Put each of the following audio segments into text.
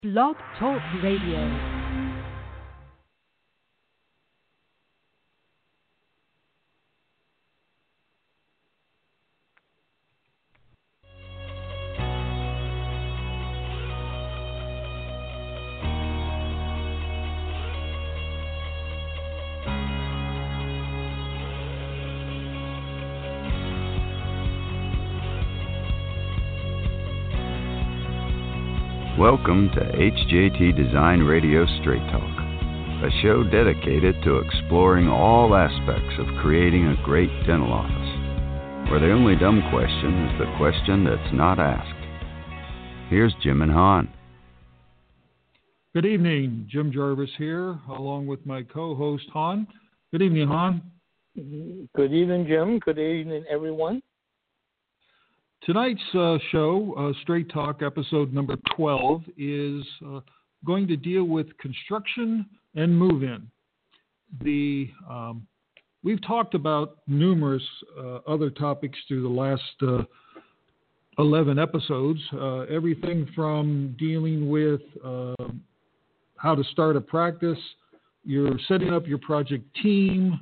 Blog Talk Radio. Welcome to HJT Design Radio Straight Talk, a show dedicated to exploring all aspects of creating a great dental office, where the only dumb question is the question that's not asked. Here's Jim and Han. Good evening, Jim Jarvis here, along with my co-host Han. Good evening, Han. Good evening, Jim. Good evening, everyone. Tonight's show, Straight Talk, episode number 12, is going to deal with construction and move-in. We've talked about numerous other topics through the last 11 episodes, everything from dealing with how to start a practice, you're setting up your project team,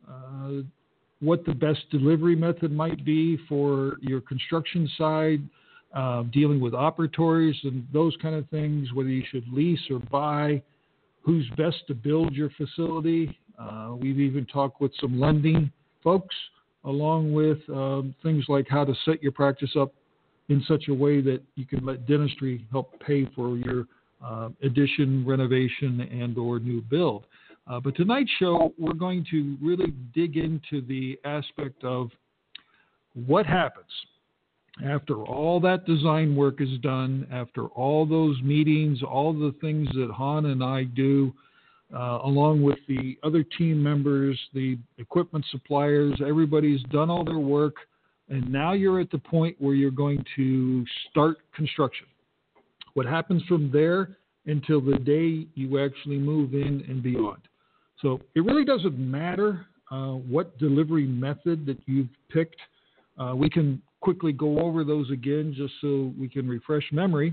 what the best delivery method might be for your construction side, dealing with operatories and those kind of things, whether you should lease or buy, who's best to build your facility. We've even talked with some lending folks, along with things like how to set your practice up in such a way that you can let dentistry help pay for your addition, renovation, and or new build. But tonight's show, we're going to really dig into the aspect of what happens after all that design work is done, after all those meetings, all the things that Han and I do, along with the other team members, the equipment suppliers. Everybody's done all their work, and now you're at the point where you're going to start construction. What happens from there until the day you actually move in and beyond. So it really doesn't matter what delivery method that you've picked. We can quickly go over those again just so we can refresh memory.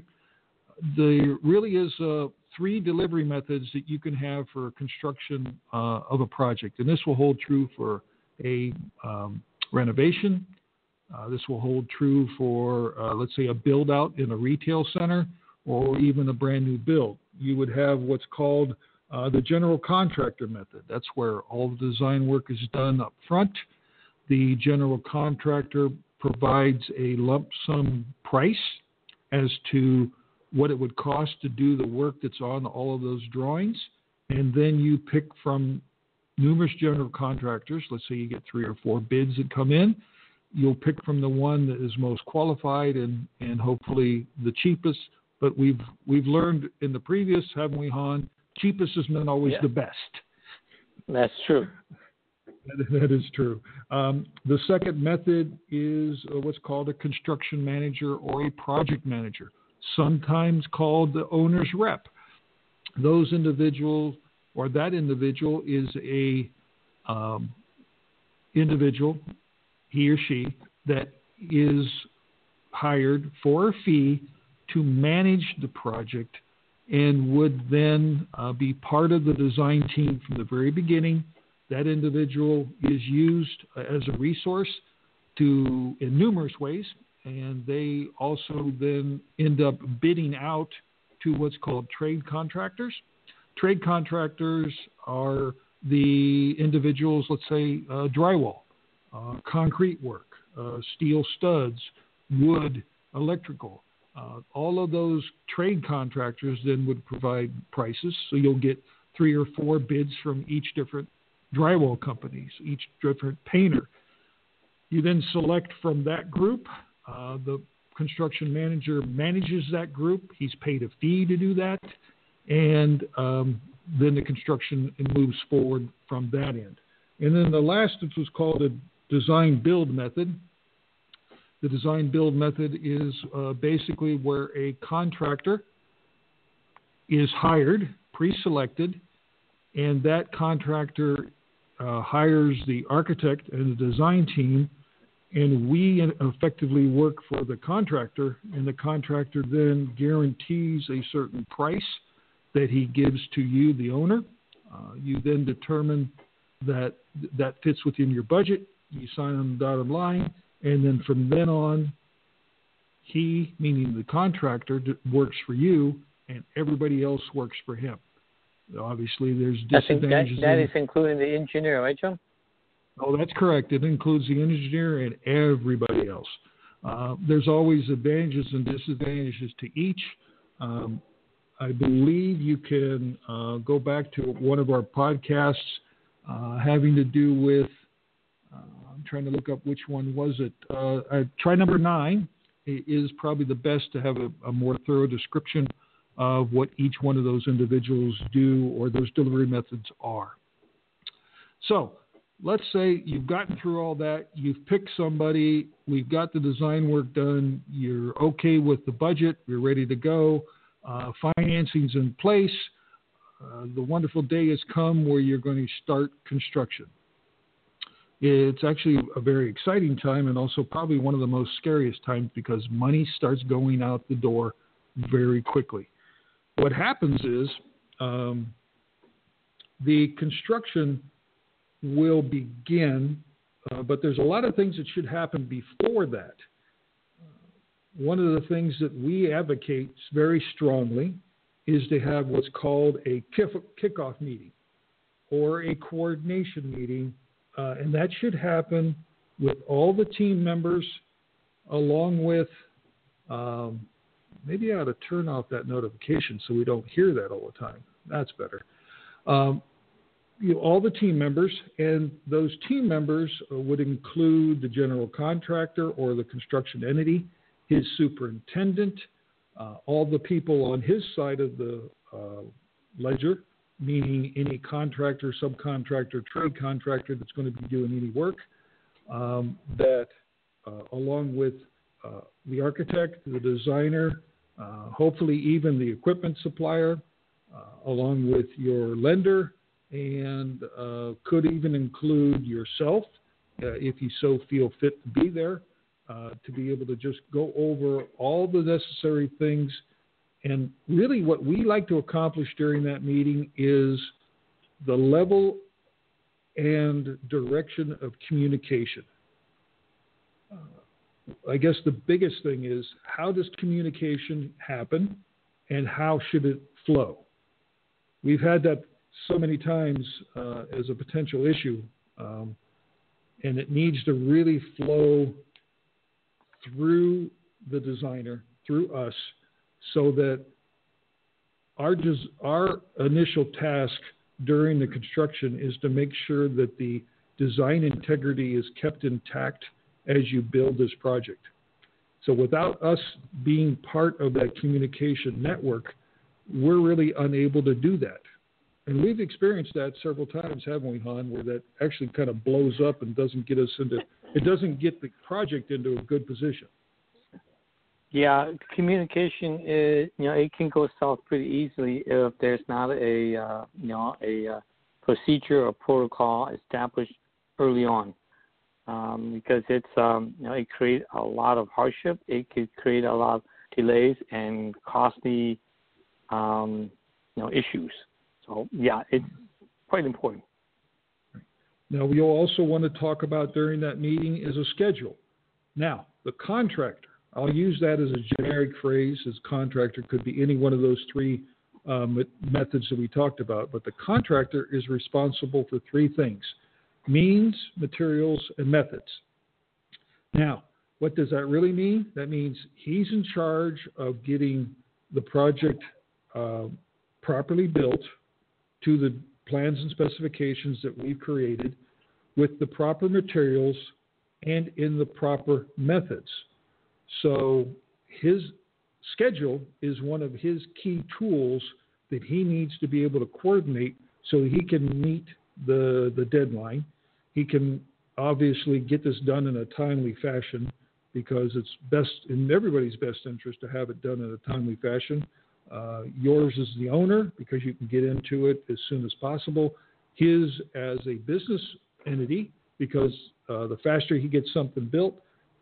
There really is 3 delivery methods that you can have for construction of a project. And this will hold true for a renovation. This will hold true for, let's say, a build out in a retail center or even a brand new build. You would have what's called the general contractor method. That's where all the design work is done up front. The general contractor provides a lump sum price as to what it would cost to do the work that's on all of those drawings. And then you pick from numerous general contractors. Let's say you get 3 or 4 bids that come in. You'll pick from the one that is most qualified and hopefully the cheapest. But we've learned in the previous, haven't we, Han? Cheapest is not always the best. That's true. That is true. The second method is what's called a construction manager or a project manager, sometimes called the owner's rep. Those individuals, or that individual, is a individual, he or she, that is hired for a fee to manage the project and would then be part of the design team from the very beginning. That individual is used as a resource in numerous ways, and they also then end up bidding out to what's called trade contractors. Trade contractors are the individuals, let's say, drywall, concrete work, steel studs, wood, electrical. All of those trade contractors then would provide prices. So you'll get 3 or 4 bids from each different drywall companies, each different painter. You then select from that group. The construction manager manages that group. He's paid a fee to do that. And then the construction moves forward from that end. And then the last, which was called a design build method. The design build method is basically where a contractor is hired, pre-selected, and that contractor hires the architect and the design team and we effectively work for the contractor, and the contractor then guarantees a certain price that he gives to you, the owner. You then determine that fits within your budget. You sign on the dotted line, and then from then on, he, meaning the contractor, works for you, and everybody else works for him. Obviously, there's disadvantages. That is including the engineer, right, John? Oh, that's correct. It includes the engineer and everybody else. There's always advantages and disadvantages to each. I believe you can go back to one of our podcasts having to do with, I'm trying to look up which one was it. Try number 9 is probably the best to have a more thorough description of what each one of those individuals do or those delivery methods are. So let's say you've gotten through all that, you've picked somebody, we've got the design work done, you're okay with the budget, you're ready to go, financing's in place, the wonderful day has come where you're going to start construction. It's actually a very exciting time and also probably one of the most scariest times because money starts going out the door very quickly. What happens is the construction will begin, but there's a lot of things that should happen before that. One of the things that we advocate very strongly is to have what's called a kickoff meeting or a coordination meeting, and that should happen with all the team members along with maybe I ought to turn off that notification so we don't hear that all the time. That's better. All the team members, and those team members would include the general contractor or the construction entity, his superintendent, all the people on his side of the ledger, meaning any contractor, subcontractor, trade contractor that's going to be doing any work, that along with the architect, the designer, hopefully even the equipment supplier, along with your lender, and could even include yourself if you so feel fit to be there, to be able to just go over all the necessary things. And really what we like to accomplish during that meeting is the level and direction of communication. I guess the biggest thing is, how does communication happen and how should it flow? We've had that so many times as a potential issue, and it needs to really flow through the designer, through us, so that our initial task during the construction is to make sure that the design integrity is kept intact as you build this project. So without us being part of that communication network, we're really unable to do that. And we've experienced that several times, haven't we, Han, where that actually kind of blows up and doesn't get the project into a good position. Yeah, communication is, it can go south pretty easily if there's not a procedure or protocol established early on. Because it's, it creates a lot of hardship. It could create a lot of delays and costly, issues. So, yeah, it's quite important. Now, we'll also want to talk about during that meeting is a schedule. Now, the contractor, I'll use that as a generic phrase, as contractor could be any one of those three methods that we talked about, but the contractor is responsible for three things: means, materials, and methods. Now, what does that really mean? That means he's in charge of getting the project properly built to the plans and specifications that we've created with the proper materials and in the proper methods. So his schedule is one of his key tools that he needs to be able to coordinate so he can meet the deadline. He can obviously get this done in a timely fashion because it's best in everybody's best interest to have it done in a timely fashion. Yours as the owner, because you can get into it as soon as possible. His as a business entity, because the faster he gets something built,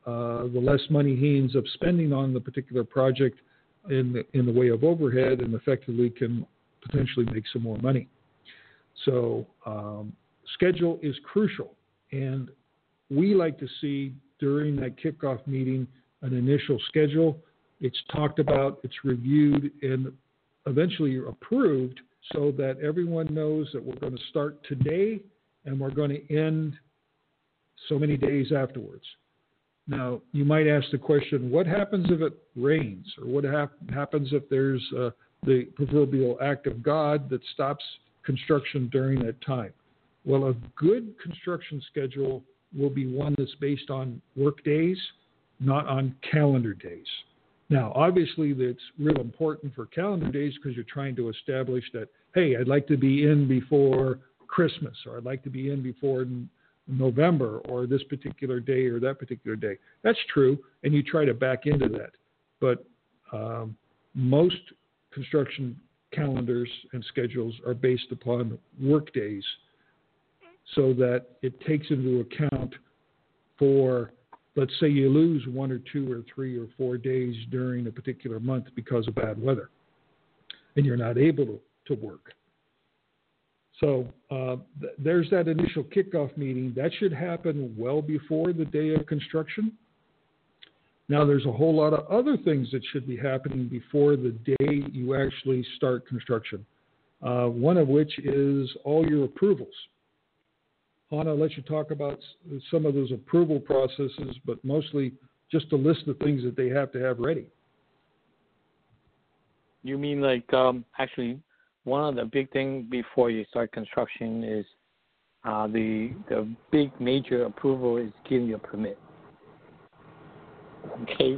the less money he ends up spending on the particular project in the way of overhead, and effectively can potentially make some more money. So schedule is crucial, and we like to see during that kickoff meeting an initial schedule. It's talked about, it's reviewed, and eventually approved, so that everyone knows that we're going to start today and we're going to end so many days afterwards. Now, you might ask the question, what happens if it rains? Or what happens if there's the proverbial act of God that stops construction during that time? Well, a good construction schedule will be one that's based on work days, not on calendar days. Now, obviously, that's real important for calendar days because you're trying to establish that, hey, I'd like to be in before Christmas, or I'd like to be in before November, or this particular day or that particular day. That's true, and you try to back into that. But most construction calendars and schedules are based upon work days, so that it takes into account for, let's say you lose 1 or 2 or 3 or 4 days during a particular month because of bad weather, and you're not able to work. So there's that initial kickoff meeting. That should happen well before the day of construction. Now, there's a whole lot of other things that should be happening before the day you actually start construction, one of which is all your approvals. Hannah, I'll let you talk about some of those approval processes, but mostly just a list of things that they have to have ready. You mean like actually one of the big things before you start construction is the big major approval is getting your permit. Okay.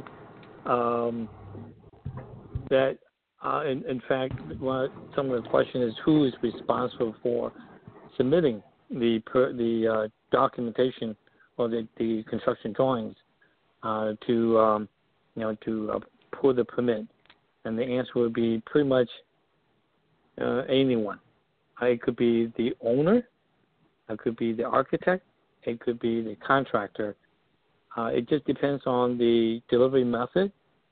That in fact, some of the question is who is responsible for submitting the documentation or the construction drawings to pull the permit, and the answer would be pretty much anyone. It could be the owner, it could be the architect, it could be the contractor. It just depends on the delivery method.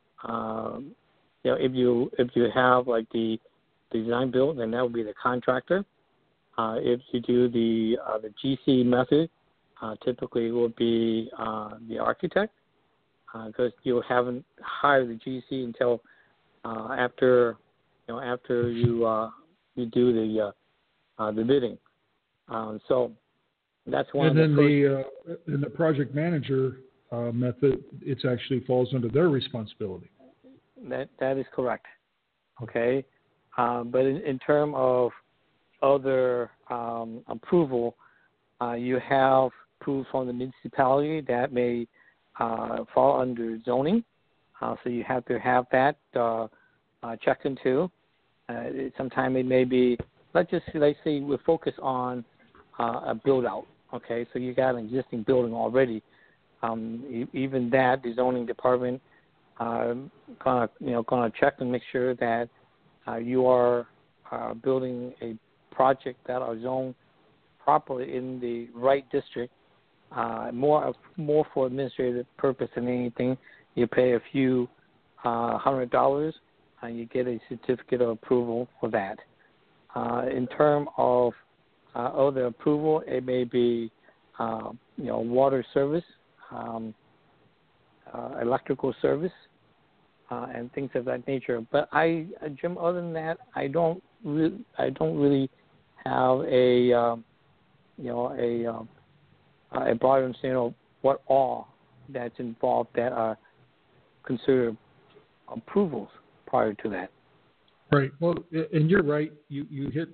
If you have like the design build, then that would be the contractor. If you do the GC method, typically it will be the architect, because you haven't hired the GC until after you do the bidding. So that's one. And then in the project manager method, it actually falls under their responsibility. That is correct. Okay, but in terms of other approval, you have approval from the municipality that may fall under zoning. So you have to have that checked into. Sometimes it may be, let's say we focus on a build out. Okay, so you got an existing building already. Even that, the zoning department gonna check and make sure that you are building a project that are zoned properly in the right district. More for administrative purpose than anything. You pay a few $100, and you get a certificate of approval for that. In terms of other approval, it may be water service, electrical service, and things of that nature. But Jim, other than that, I don't really have a broad understanding of what all that's involved that are considered approvals prior to that. Right. Well, and you're right. You hit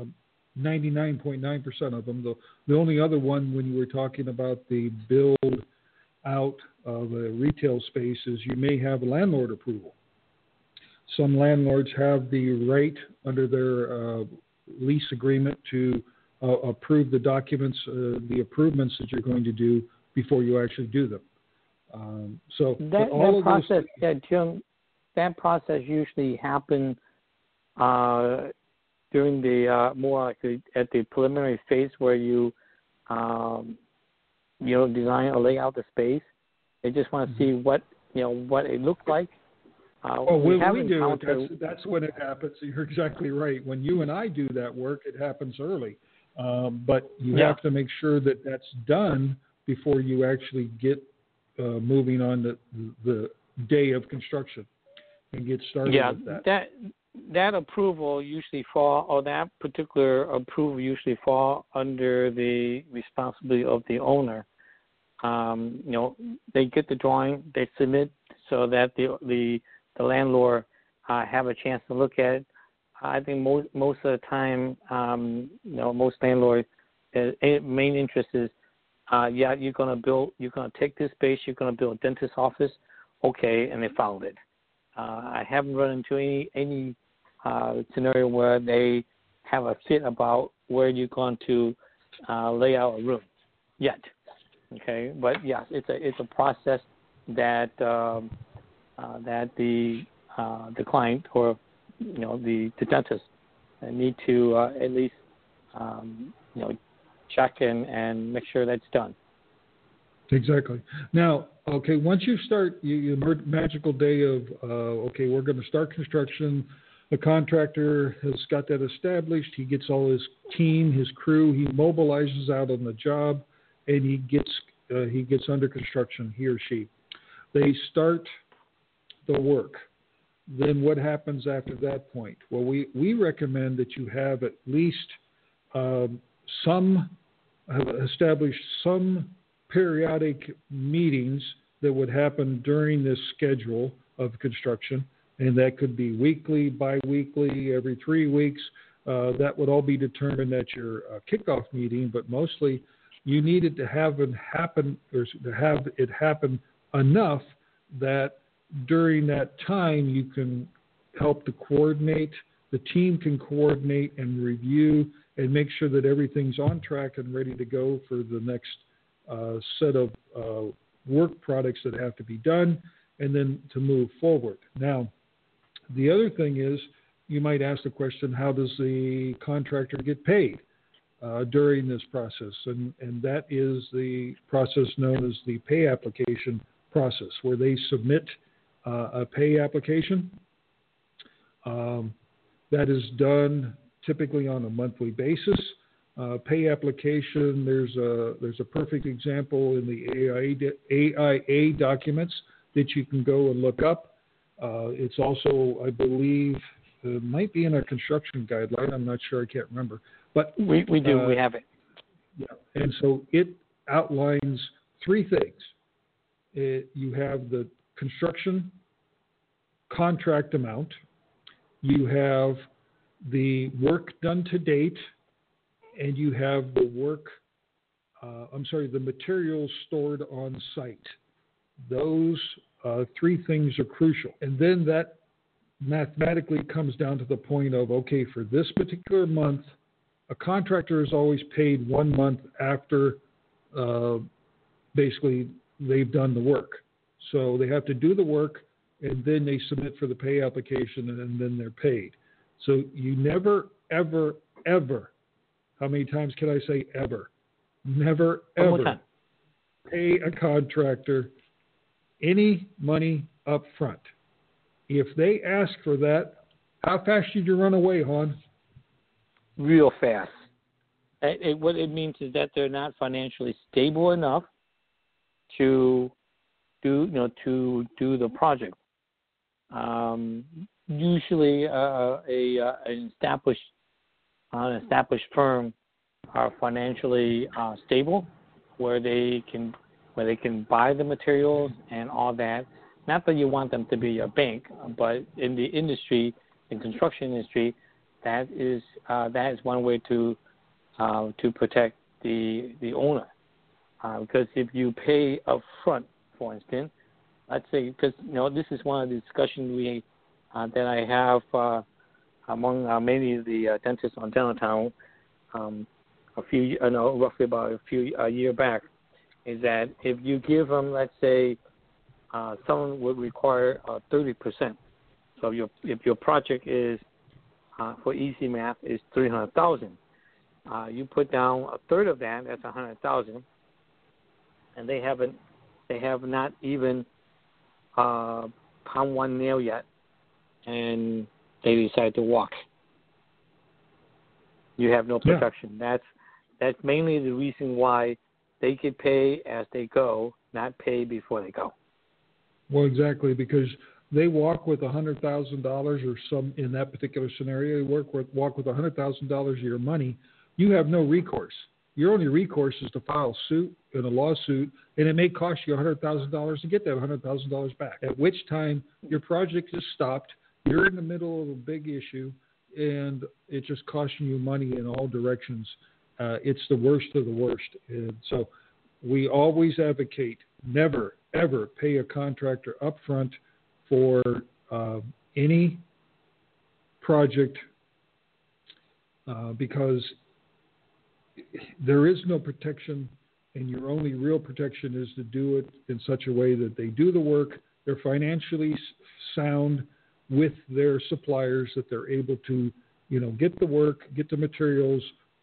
99.9% of them. The only other one, when you were talking about the build out of a retail space, is you may have landlord approval. Some landlords have the right under their lease agreement to approve the documents, the improvements that you're going to do before you actually do them. So that process, Jim, that process usually happens during the more like at the preliminary phase where you design or lay out the space. They just want to see what it looked like. When we do it, that's when it happens. You're exactly right. When you and I do that work, it happens early. But you have to make sure that that's done before you actually get moving on the day of construction and get started with that. That approval usually that particular approval usually fall under the responsibility of the owner. They get the drawing, they submit so that the landlord have a chance to look at it. I think most of the time, most landlords, main interest is, you're going to take this space, you're going to build a dentist office, okay, and they followed it. I haven't run into any scenario where they have a fit about where you're going to lay out a room yet. Okay, but yes, it's a process that that the client or the dentist need to at least check and make sure that's done. Exactly. Now, okay, once you start your magical day of we're going to start construction. The contractor has got that established. He gets all his team, his crew. He mobilizes out on the job, and he gets under construction. He or she. They start the work. Then what happens after that point? Well, we recommend that you have at least established some periodic meetings that would happen during this schedule of construction, and that could be weekly, bi-weekly, every 3 weeks. That would all be determined at your kickoff meeting, but mostly you need it to have it happen enough that during that time you can help to coordinate, the team can coordinate and review and make sure that everything's on track and ready to go for the next set of work products that have to be done, and then to move forward. Now, the other thing is, you might ask the question, how does the contractor get paid during this process? And that is the process known as the pay application process, where they submit a pay application. That is done typically on a monthly basis. Pay application, there's a perfect example in the AIA documents that you can go and look up. It's also, I believe, it might be in our construction guideline. I'm not sure. I can't remember. But we do. We have it. Yeah. And so it outlines three things. You have the construction contract amount. You have the work done to date, and you have the the materials stored on site. Those three things are crucial. And then that mathematically comes down to the point of, okay, for this particular month, a contractor is always paid 1 month after basically they've done the work. So they have to do the work, and then they submit for the pay application, and then they're paid. So you never, ever, ever, how many times can I say ever? Never, ever pay a contractor any money up front. If they ask for that, how fast did you run away, Hon? Real fast. What it means is that they're not financially stable enough to do the project. Usually, an established firm are financially stable, where they can buy the materials and all that. Not that you want them to be a bank, but in the industry, in construction industry, that is one way to protect the owner. Because if you pay up front, for instance, let's say, because this is one of the discussions that I have among many of the dentists on Downtown, roughly about a year back, is that if you give them, let's say, someone would require 30%. So if your project is, for easy math, is $300,000, you put down a third of that. That's $100,000, and they they have not even pound one nail yet, and they decide to walk. You have no protection. Yeah. That's mainly the reason why they could pay as they go, not pay before they go. Well, exactly, because they walk with $100,000 or some, in that particular scenario, they walk with $100,000 of your money. You have no recourse. Your only recourse is to file suit in a lawsuit, and it may cost you $100,000 to get that $100,000 back, at which time your project is stopped. You're in the middle of a big issue, and it's just costing you money in all directions. It's the worst of the worst. And so we always advocate never, ever pay a contractor up front for any project because there is no protection, and your only real protection is to do it in such a way that they do the work, they're financially sound with their suppliers, that they're able to, get the work, get the materials,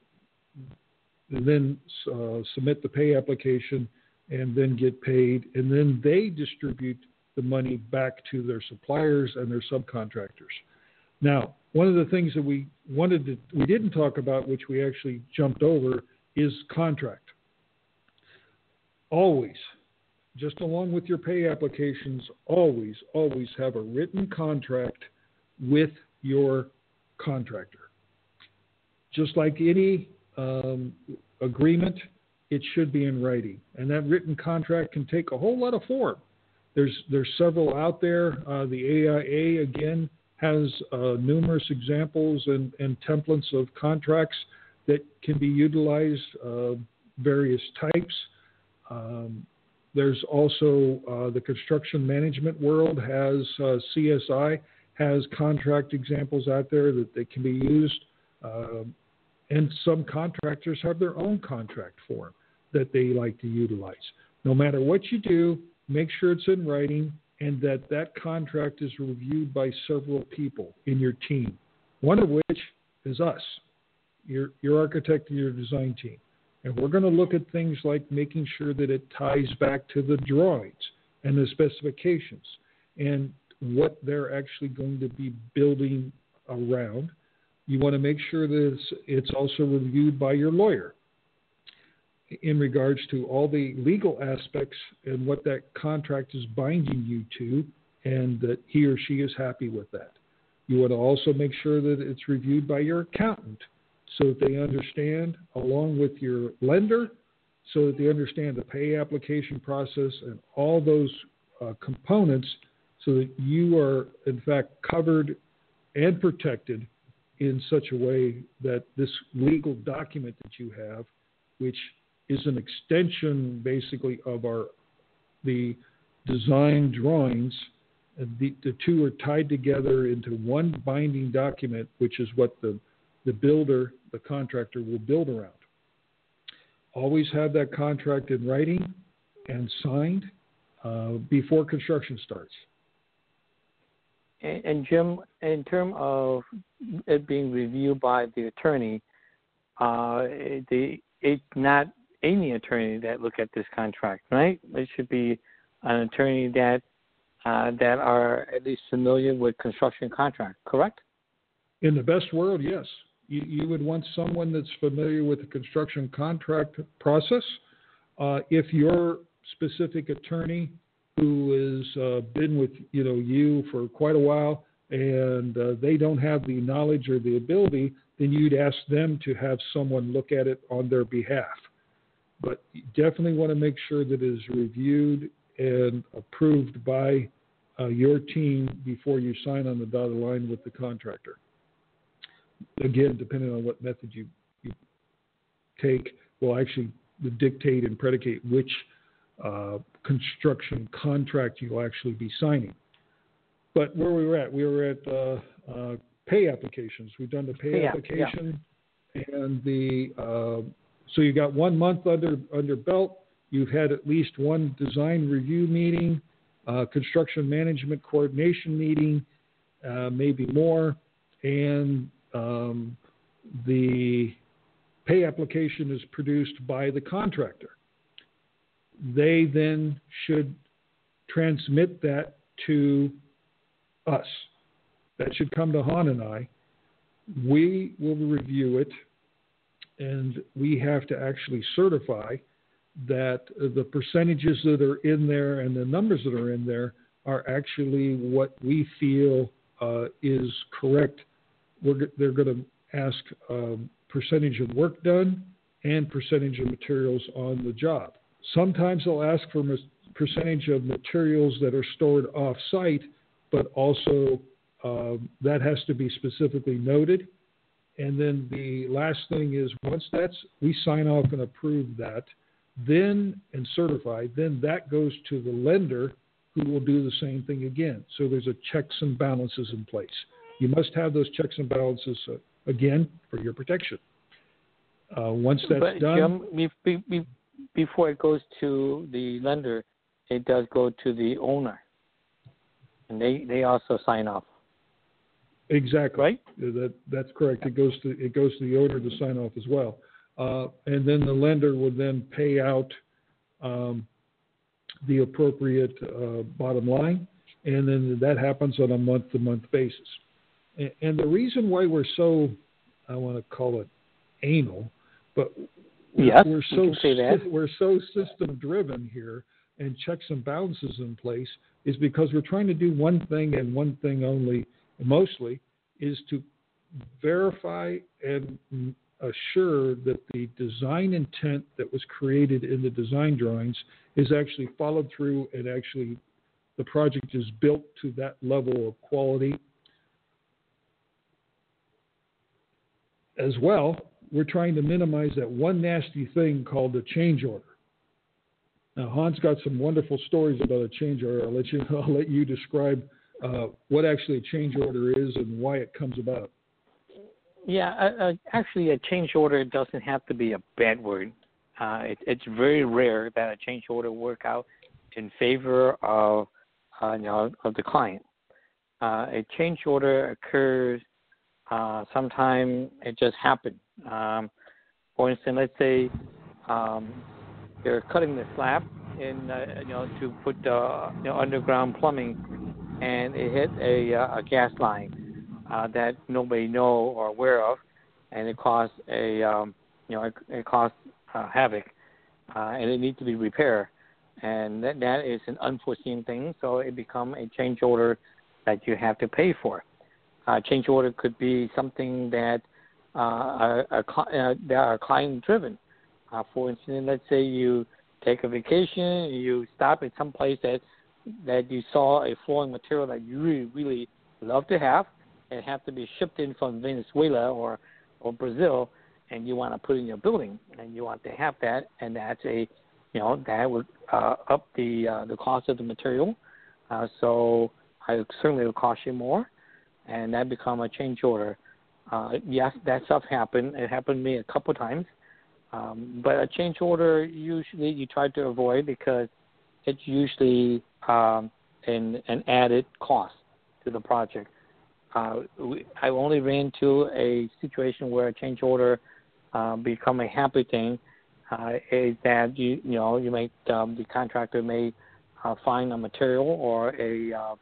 and then submit the pay application, and then get paid, and then they distribute the money back to their suppliers and their subcontractors. Now, one of the things that we didn't talk about, which we actually jumped over, is contract. Always, just along with your pay applications, always have a written contract with your contractor. Just like any agreement, it should be in writing, and that written contract can take a whole lot of form. There's several out there. The AIA again has numerous examples and templates of contracts that can be utilized, various types. There's also the construction management world has CSI has contract examples out there that they can be used. And some contractors have their own contract form that they like to utilize. No matter what you do, make sure it's in writing and that contract is reviewed by several people in your team, one of which is us, your architect and your design team. And we're going to look at things like making sure that it ties back to the drawings and the specifications and what they're actually going to be building around. You want to make sure that it's also reviewed by your lawyer in regards to all the legal aspects and what that contract is binding you to, and that he or she is happy with that. You want to also make sure that it's reviewed by your accountant so that they understand, along with your lender, so that they understand the pay application process and all those components so that you are, in fact, covered and protected in such a way that this legal document that you have, which is an extension basically of the design drawings, the two are tied together into one binding document, which is what the builder, the contractor, will build around. Always have that contract in writing and signed before construction starts. And Jim, in terms of it being reviewed by the attorney, it's not any attorney that look at this contract, right? It should be an attorney that are at least familiar with construction contract, correct? In the best world, yes. You would want someone that's familiar with the construction contract process. If your specific attorney who has been with you for quite a while and they don't have the knowledge or the ability, then you'd ask them to have someone look at it on their behalf. But you definitely want to make sure that it is reviewed and approved by your team before you sign on the dotted line with the contractor. Again, depending on what method you take, will actually dictate and predicate which construction contract you'll actually be signing. But where we were at pay applications. We've done the pay application, and so you got 1 month under belt. You've had at least one design review meeting, construction management coordination meeting, maybe more, and the pay application is produced by the contractor. they then should transmit that to us. That should come to Han and I. We will review it, and we have to actually certify that the percentages that are in there and the numbers that are in there are actually what we feel is correct. They're going to ask percentage of work done and percentage of materials on the job. Sometimes they'll ask for percentage of materials that are stored off-site, but also that has to be specifically noted. And then the last thing is once we sign off and approve that, then and certify, then that goes to the lender who will do the same thing again. So there's a checks and balances in place. You must have those checks and balances, again, for your protection. Once that's done... Jim, before it goes to the lender, it does go to the owner. And they also sign off. Exactly. Right? That's correct. It goes to the owner to sign off as well. And then the lender would then pay out the appropriate bottom line, and then that happens on a month-to-month basis. And the reason why we're so, I want to call it anal, but yes, we're so system-driven here and checks and balances in place is because we're trying to do one thing and one thing only, mostly, is to verify and assure that the design intent that was created in the design drawings is actually followed through and actually the project is built to that level of quality. As well, we're trying to minimize that one nasty thing called a change order. Now, Han's got some wonderful stories about a change order. I'll let you describe what actually a change order is and why it comes about. Yeah, actually, a change order doesn't have to be a bad word. It's very rare that a change order work out in favor of of the client. A change order occurs sometime it just happened. For instance, let's say they're cutting the slab in to put underground plumbing, and it hit a gas line that nobody know or aware of, and it caused havoc, and it needs to be repaired, and that is an unforeseen thing, so it become a change order that you have to pay for. Change order could be something that are client driven. For instance, let's say you take a vacation, you stop at some place that you saw a flooring material that you really, really love to have. It have to be shipped in from Venezuela or Brazil, and you want to put in your building, and you want to have that, and that's that would up the cost of the material. So I certainly will cost you more, and that become a change order. Yes, that stuff happened. It happened to me a couple times. But a change order usually you try to avoid because it's usually an added cost to the project. I only ran into a situation where a change order become a happy thing. Is that you may the contractor may find a material or a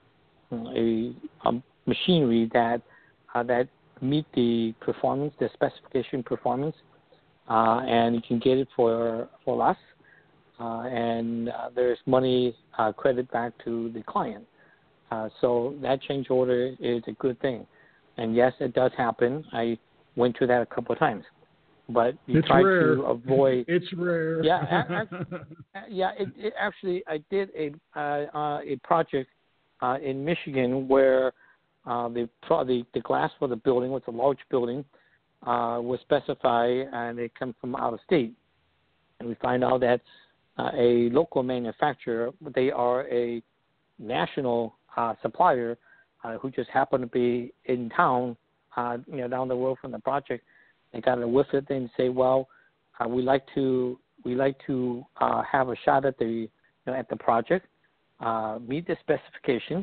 machinery that meet the performance, the specification performance, and you can get it for less, and there's money credit back to the client. So that change order is a good thing. And yes, it does happen. I went through that a couple of times. But you try to avoid. It's rare. Yeah, it actually, I did a project in Michigan where the glass for the building was a large building, was specified, and it comes from out of state. And we find out that a local manufacturer, they are a national supplier who just happened to be in town, down the road from the project. They got a whiff of it and say, well, we like to have a shot at the at the project, meet the specification.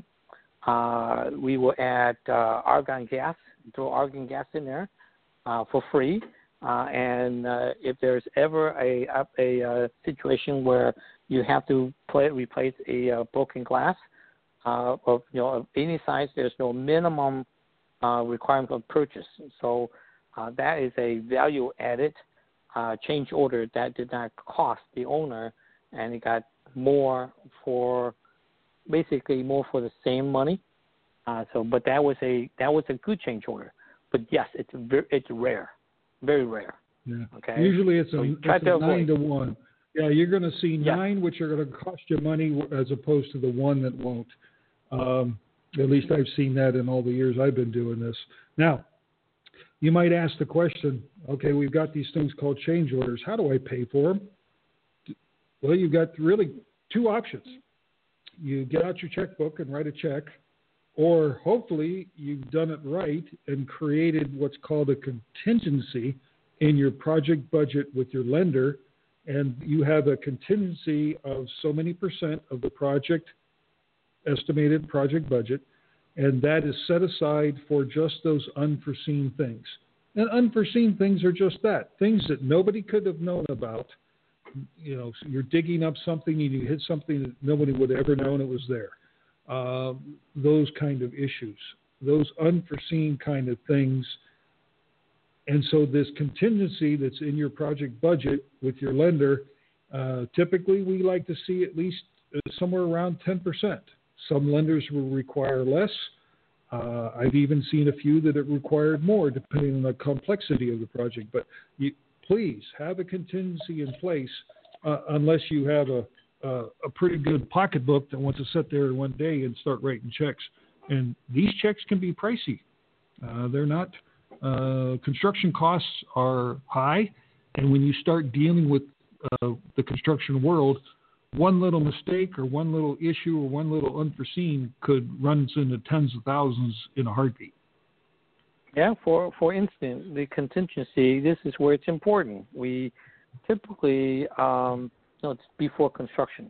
We will add argon gas, throw argon gas in there for free, And if there's ever a situation where you have to replace a broken glass of any size, there's no minimum requirement of purchase. So that is a value added change order that did not cost the owner, and it got more for the same money. But that was a good change order. But yes, it's rare, very rare. Yeah. Okay. Usually it's a 9 to 1. Yeah, you're going to see 9 which are going to cost you money as opposed to the 1 that won't. At least I've seen that in all the years I've been doing this. Now, you might ask the question, okay, we've got these things called change orders. How do I pay for them? Well, you've got really 2 options. You get out your checkbook and write a check, or hopefully you've done it right and created what's called a contingency in your project budget with your lender, and you have a contingency of so many percent of the estimated project budget, and that is set aside for just those unforeseen things. And unforeseen things are just that, things that nobody could have known about. So you're digging up something and you hit something that nobody would have ever known it was there. Those kind of issues, those unforeseen kind of things. And so this contingency that's in your project budget with your lender, typically we like to see at least somewhere around 10%. Some lenders will require less. I've even seen a few that it required more, depending on the complexity of the project. But please have a contingency in place, unless you have a pretty good pocketbook that wants to sit there one day and start writing checks. And these checks can be pricey. They're not. Construction costs are high, and when you start dealing with the construction world, one little mistake or one little issue or one little unforeseen could run us into tens of thousands in a heartbeat. Yeah, for instance, the contingency, this is where it's important. We typically, it's before construction.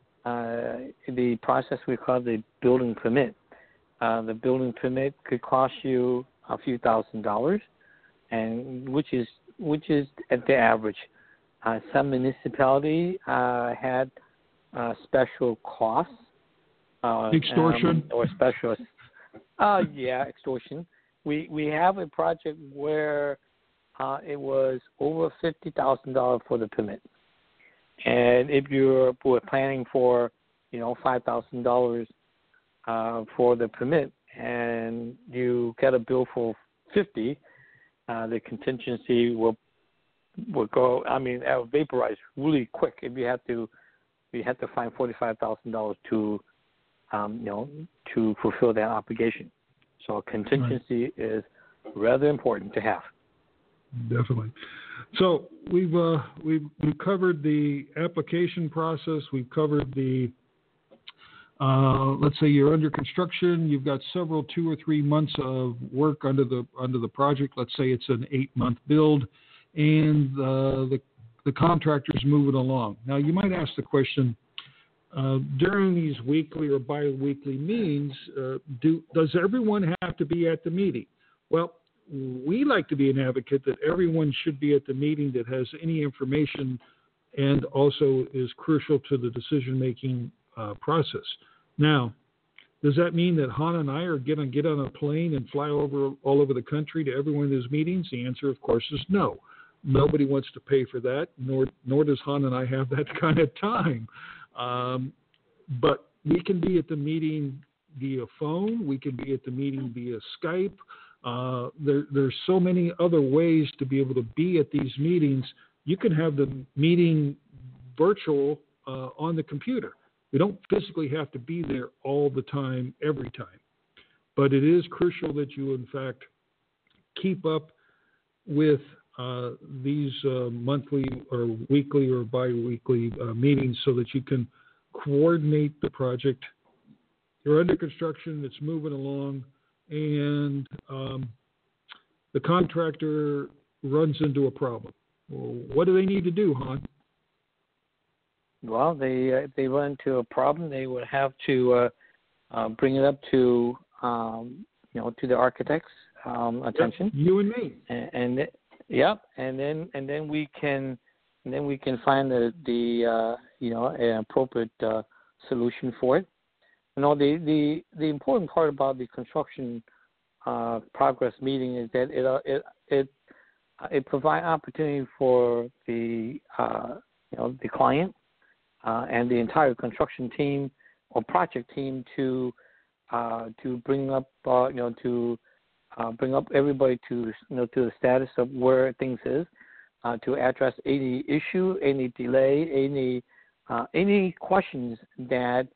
The process we call the building permit. The building permit could cost you a few $1,000s, and which is at the average. Some municipality had special costs. Extortion. Or special. Extortion. We have a project where it was over $50,000 for the permit, and if you were planning for $5,000 for the permit, and you get a bill for $50,000, the contingency will go. It will vaporize really quick. If you have to find $45,000 to fulfill that obligation. So contingency is rather important to have. Definitely. So we've covered the application process. We've covered the let's say you're under construction. You've got 2 or 3 months of work under the project. Let's say it's an 8-month build, and the contractor's moving along. Now you might ask the question, during these weekly or bi-weekly meetings, does everyone have to be at the meeting? Well, we like to be an advocate that everyone should be at the meeting that has any information and also is crucial to the decision-making process. Now, does that mean that Han and I are going to get on a plane and fly all over the country to every one of those meetings? The answer, of course, is no. Nobody wants to pay for that, nor does Han and I have that kind of time. But we can be at the meeting via phone. We can be at the meeting via Skype. There's so many other ways to be able to be at these meetings. You can have the meeting virtual on the computer. We don't physically have to be there all the time, every time. But it is crucial that you, in fact, keep up with these monthly or weekly or bi-weekly meetings so that you can coordinate the project. You're under construction, it's moving along, and the contractor runs into a problem. Well, what do they need to do, Han? Well, if they run into a problem, they would have to bring it up to the architect's attention. You and me. And Yep, and then we can find the an appropriate solution for it. The important part about the construction progress meeting is that it provides opportunity for the the client and the entire construction team or project team to bring up bring up everybody to to the status of where things is, to address any issue, any delay, any questions that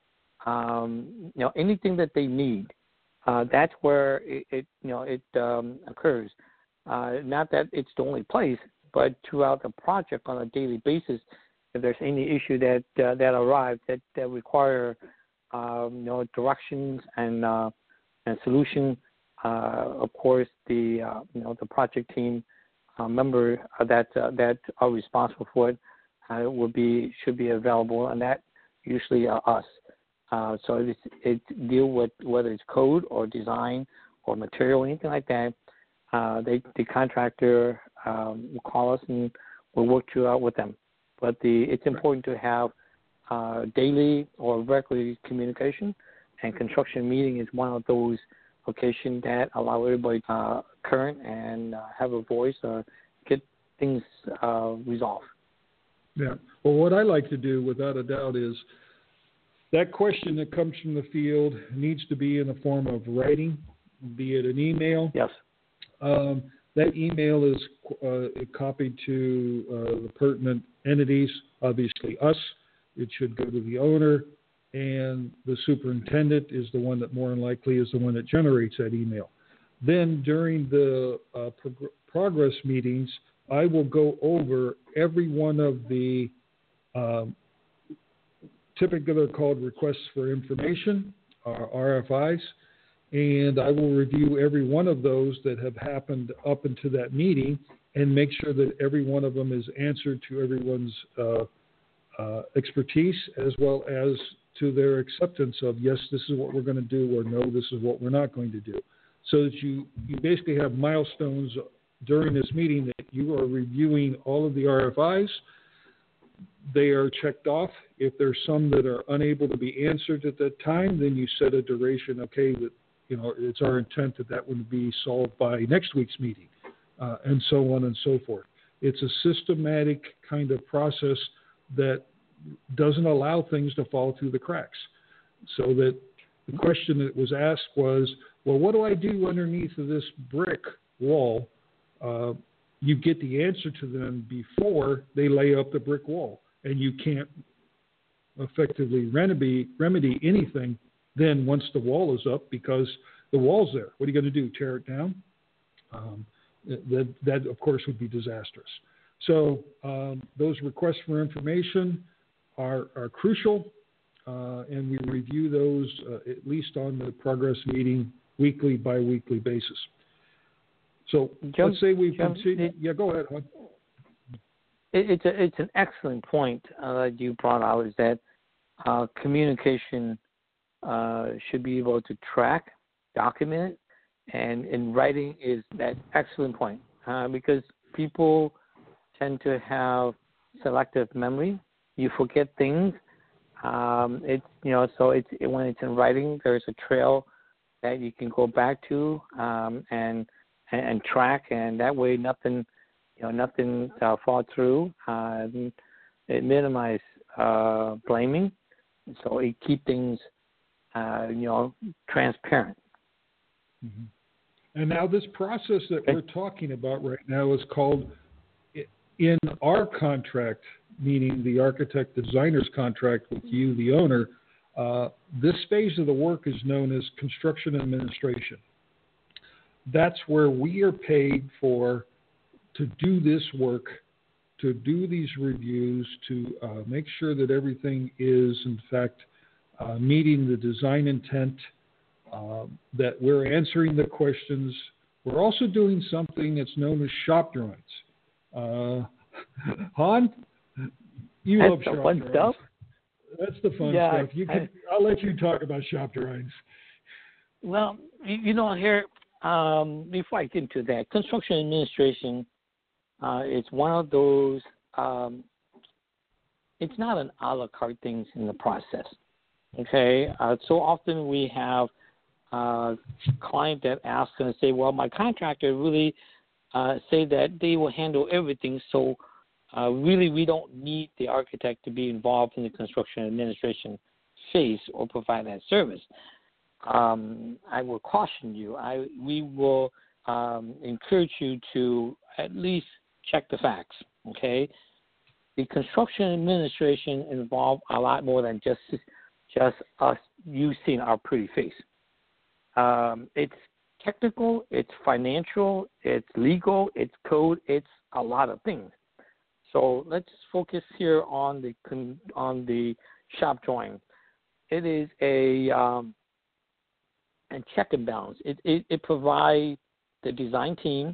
anything that they need. That's where it occurs. Not that it's the only place, but throughout the project on a daily basis, if there's any issue that arrives that require directions and solution, of course the project team member that are responsible for it should be available, and that usually us. So it deal with whether it's code or design or material, anything like that. The contractor will call us and we'll work throughout with them. But it's important to have daily or regular communication, and construction meeting is one of those occasions that allow everybody current and have a voice or get things resolved. Yeah. Well, what I like to do, without a doubt, is that question that comes from the field needs to be in the form of writing, be it an email. Yes. That email is copied to the pertinent entities, obviously us. It should go to the owner, and the superintendent is the one that more than likely is the one that generates that email. Then during the progress meetings, I will go over every one of the typically they're called requests for information, RFIs, and I will review every one of those that have happened up into that meeting and make sure that every one of them is answered to everyone's expertise, as well as to their acceptance of, yes, this is what we're going to do, or no, this is what we're not going to do. So that you basically have milestones during this meeting that you are reviewing all of the RFIs. They are checked off. If there's some that are unable to be answered at that time, then you set a duration, okay, that it's our intent that would be solved by next week's meeting, and so on and so forth. It's a systematic kind of process that doesn't allow things to fall through the cracks. So that the question that was asked was, well, what do I do underneath of this brick wall? You get the answer to them before they lay up the brick wall, and you can't effectively remedy anything then once the wall is up, because the wall's there. What are you going to do, tear it down? That, of course, would be disastrous. So those requests for information are crucial, and we review those at least on the progress meeting weekly, bi-weekly basis. So let's say we've continued. Yeah, go ahead, Hud. It's an excellent point that you brought out, is that communication should be able to track, document it, and in writing is that excellent point, because people tend to have selective memory. You forget things. So when it's in writing, there's a trail that you can go back to and track, and that way nothing fall through. It minimizes blaming, so it keeps things transparent. Mm-hmm. And now this process that we're talking about right now is called, in our contract, meaning the architect designer's contract with you, the owner, this phase of the work is known as construction administration. That's where we are paid to do this work, to do these reviews, to make sure that everything is, in fact, meeting the design intent, that we're answering the questions. We're also doing something that's known as shop drawings. Han, you love shop drawings. Stuff. That's the fun stuff. I'll let you talk about shop drawings. Well, here, before I get into that, construction administration It's one of those. It's not an a la carte things in the process. Okay, so often we have client that asks and say, well, my contractor really say that they will handle everything, so really we don't need the architect to be involved in the construction administration phase or provide that service. I will caution you. We will encourage you to at least check the facts, okay? The construction administration involves a lot more than just us, you seeing our pretty face. It's technical, it's financial, it's legal, it's code, it's a lot of things. So let's focus here on the shop drawing. It is a check and balance. It provides the design team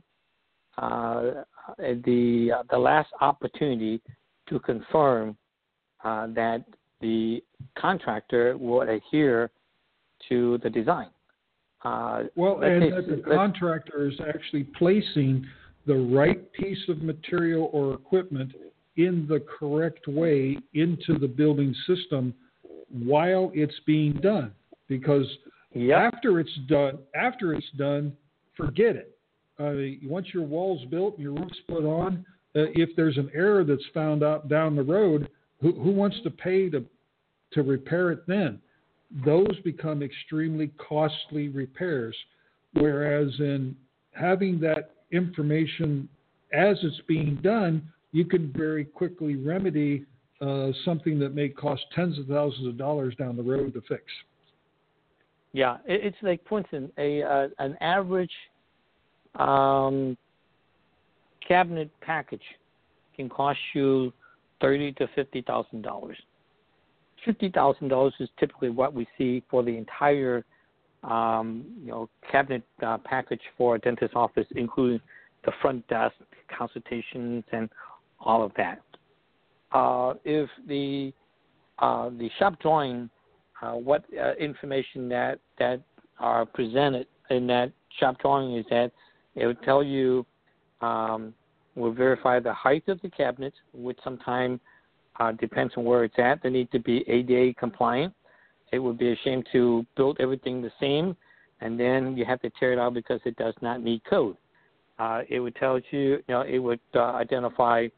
the last opportunity to confirm that the contractor will adhere to the design. And that the contractor is actually placing the right piece of material or equipment in the correct way into the building system while it's being done. Because after it's done, forget it. Once your wall's built and your roof's put on, if there's an error that's found out down the road, who wants to pay to repair it then? Those become extremely costly repairs, whereas in having that information as it's being done, you can very quickly remedy something that may cost tens of thousands of dollars down the road to fix. Yeah, it's like, for instance, an average cabinet package can cost you $30,000 to $50,000. $50,000 is typically what we see for the entire, cabinet package for a dentist's office, including the front desk, consultations, and all of that. If the shop drawing, what information that are presented in that shop drawing is that it would tell you, we'll verify the height of the cabinet, which sometimes depends on where it's at. They need to be ADA compliant. It would be a shame to build everything the same, and then you have to tear it out because it does not meet code. It would tell you, it would identify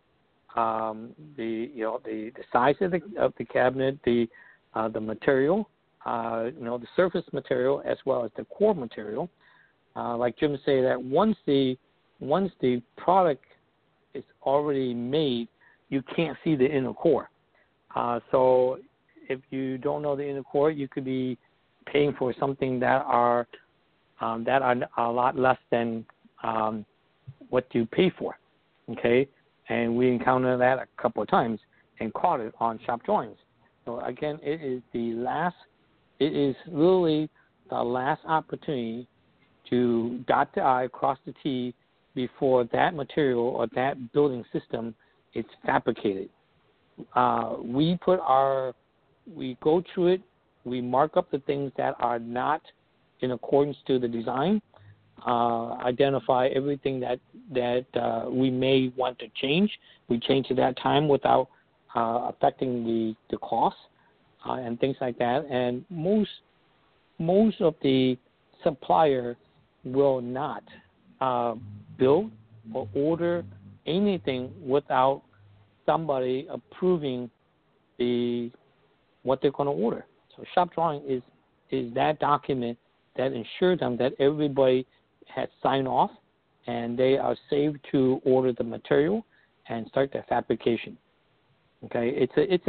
the size of the cabinet, the material, the surface material as well as the core material. Like Jim said, that once the product is already made, you can't see the inner core. So if you don't know the inner core, you could be paying for something that are a lot less than what you pay for. Okay, and we encountered that a couple of times and caught it on shop drawings. So again, it is literally the last opportunity to dot the I, cross the T before that material or that building system is fabricated. We go through it, we mark up the things that are not in accordance to the design, identify everything that we may want to change. We change at that time without affecting the cost and things like that. And most of the supplier will not build or order anything without somebody approving what they're going to order. So shop drawing is that document that ensures them that everybody has signed off and they are safe to order the material and start the fabrication. Okay, it's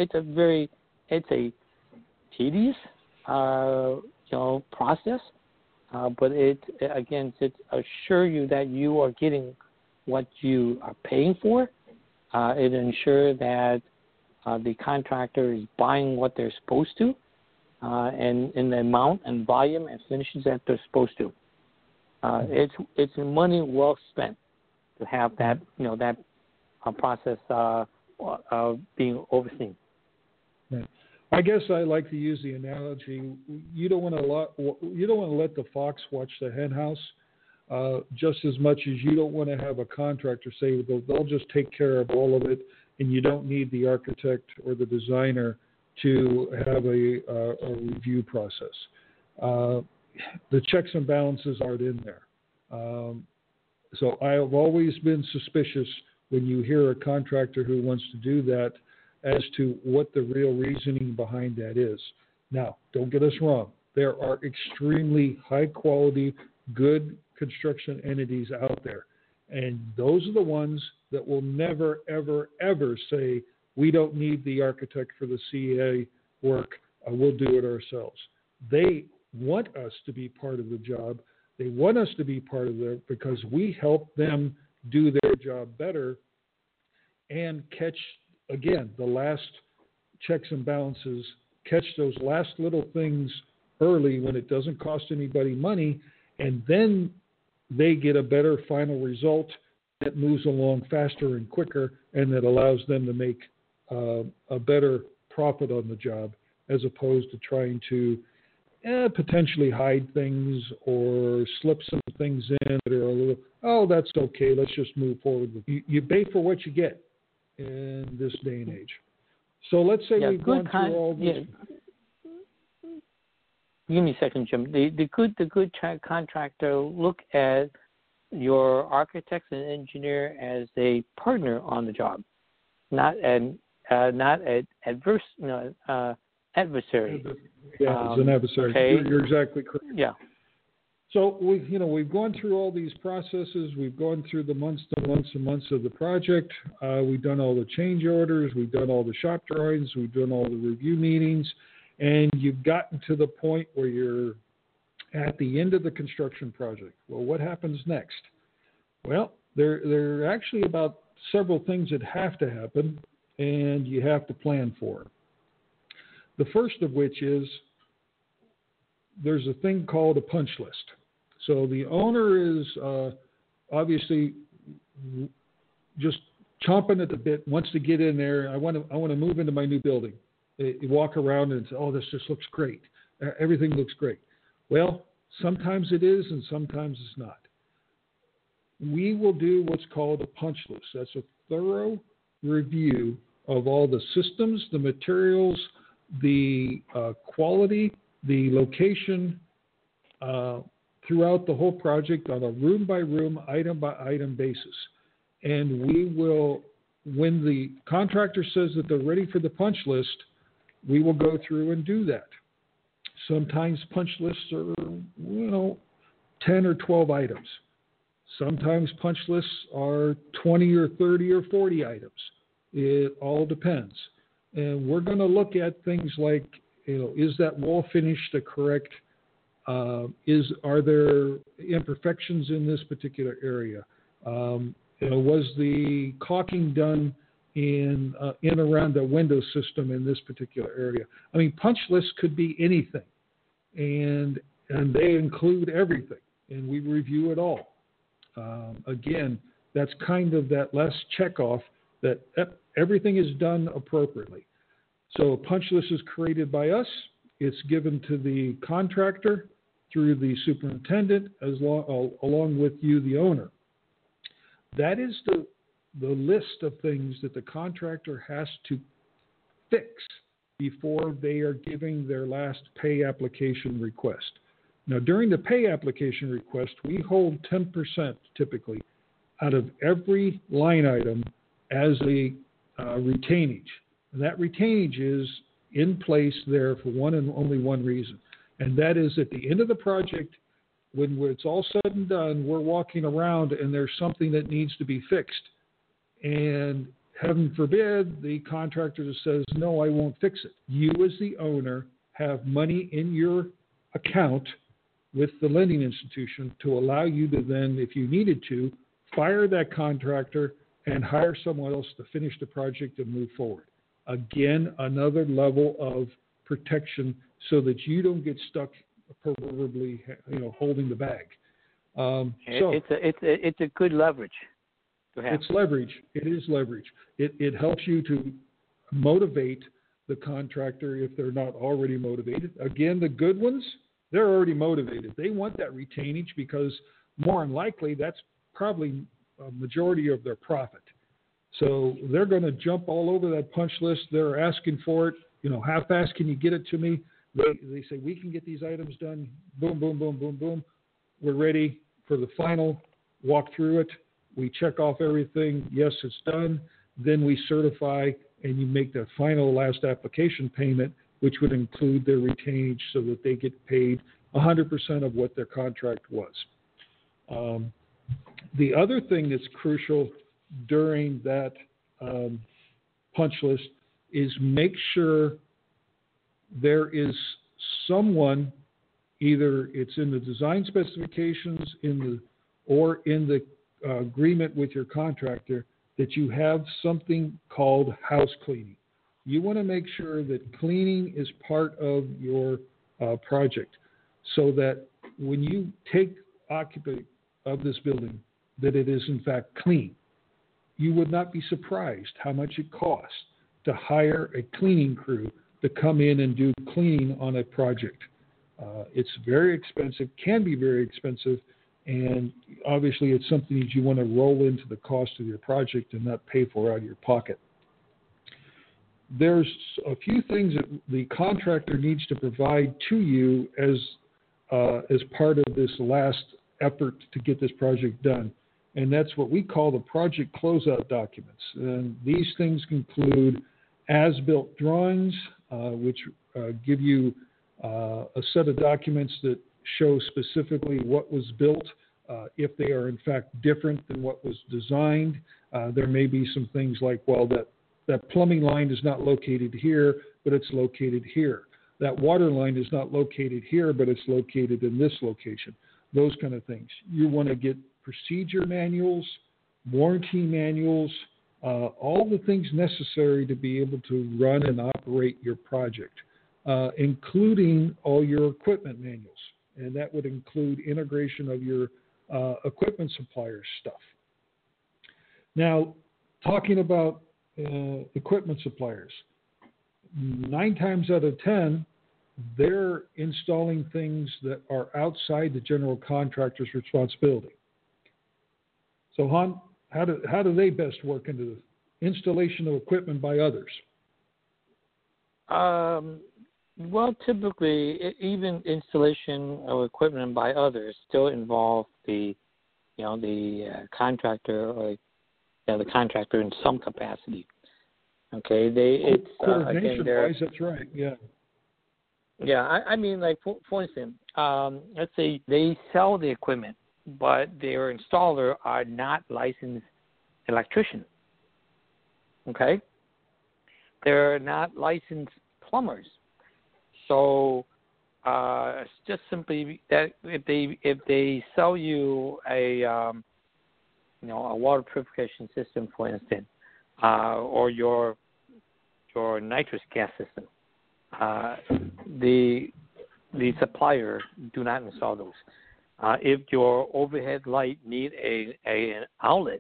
a tedious process, but it assure you that you are getting what you are paying for. It ensures that the contractor is buying what they're supposed to, and in the amount and volume and finishes that they're supposed to. It's money well spent to have that process being overseen. Right. I guess I like to use the analogy: you don't want to let the fox watch the hen house. just as much as you don't want to have a contractor say they'll just take care of all of it, and you don't need the architect or the designer to have a review process. The checks and balances aren't in there. So I have always been suspicious when you hear a contractor who wants to do that as to what the real reasoning behind that is. Now, don't get us wrong. There are extremely high-quality, good construction entities out there. And those are the ones that will never, ever, ever say, we don't need the architect for the CA work. We'll do it ourselves. They want us to be part of the job. They want us to be part of it because we help them do their job better and catch, again, the last checks and balances, catch those last little things early when it doesn't cost anybody money, and then they get a better final result that moves along faster and quicker and that allows them to make a better profit on the job as opposed to trying to potentially hide things or slip some things in that are a little, oh, that's okay, let's just move forward. You pay for what you get in this day and age. So let's say we've gone through all this. Yeah. Give me a second, Jim. The good contractor look at your architect and engineer as a partner on the job, not an adversary. Yeah, as an adversary. Okay. You're exactly correct. Yeah. So we've gone through all these processes. We've gone through the months and months and months of the project. We've done all the change orders. We've done all the shop drawings. We've done all the review meetings. And you've gotten to the point where you're at the end of the construction project. Well, what happens next? Well, there are actually about several things that have to happen, and you have to plan for. The first of which is there's a thing called a punch list. So the owner is obviously just chomping at the bit, wants to get in there. I want to move into my new building. You walk around and say, oh, this just looks great. Everything looks great. Well, sometimes it is and sometimes it's not. We will do what's called a punch list. That's a thorough review of all the systems, the materials, the quality, the location throughout the whole project on a room-by-room, item-by-item basis. And we will, when the contractor says that they're ready for the punch list, we will go through and do that. Sometimes punch lists are, 10 or 12 items. Sometimes punch lists are 20 or 30 or 40 items. It all depends. And we're going to look at things like, is that wall finish the correct? Are there imperfections in this particular area? Was the caulking done in around the window system in this particular area? I mean, punch lists could be anything, and they include everything, and we review it all. Again, that's kind of that last check off that everything is done appropriately. So a punch list is created by us. It's given to the contractor through the superintendent along with you, the owner. That is the list of things that the contractor has to fix before they are giving their last pay application request. Now, during the pay application request, we hold 10% typically out of every line item as a retainage. And that retainage is in place there for one and only one reason. And that is at the end of the project, when it's all said and done, we're walking around and there's something that needs to be fixed. And heaven forbid, the contractor says, no, I won't fix it. You as the owner have money in your account with the lending institution to allow you to then, if you needed to, fire that contractor and hire someone else to finish the project and move forward. Again, another level of protection so that you don't get stuck proverbially, holding the bag. It's a good leverage to have. It's leverage. It is leverage. It helps you to motivate the contractor if they're not already motivated. Again, the good ones, they're already motivated. They want that retainage because more than likely that's probably a majority of their profit. So they're going to jump all over that punch list. They're asking for it. How fast can you get it to me? They say, we can get these items done. Boom, boom, boom, boom, boom. We're ready for the final. Walk through it. We check off everything. Yes, it's done. Then we certify, and you make the final last application payment, which would include their retainage so that they get paid 100% of what their contract was. The other thing that's crucial during that punch list is make sure there is someone, either it's in the design specifications or in the agreement with your contractor, that you have something called house cleaning. You want to make sure that cleaning is part of your project, so that when you take occupant of this building, that it is in fact clean. You would not be surprised how much it costs to hire a cleaning crew to come in and do cleaning on a project. It's very expensive, can be very expensive, and obviously it's something that you want to roll into the cost of your project and not pay for out of your pocket. There's a few things that the contractor needs to provide to you as part of this last effort to get this project done. And that's what we call the project closeout documents. And these things include as-built drawings, which give you a set of documents that show specifically what was built. If they are in fact different than what was designed, there may be some things like, well, that plumbing line is not located here, but it's located here. That water line is not located here, but it's located in this location. Those kind of things. You want to get procedure manuals, warranty manuals, all the things necessary to be able to run and operate your project, including all your equipment manuals. And that would include integration of your equipment supplier stuff. Now, talking about equipment suppliers, 9 times out of 10, they're installing things that are outside the general contractor's responsibility. So, Han, how do they best work into the installation of equipment by others? Well, typically, even installation of equipment by others still involve the contractor or the contractor in some capacity. Okay, it's coordination-wise, that's right. Yeah. Yeah, I mean, like for instance, let's say they sell the equipment, but their installer are not licensed electricians. Okay, they're not licensed plumbers. So it's just simply that if they sell you a water purification system, for instance, or your nitrous gas system, the supplier do not install those. If your overhead light need an outlet,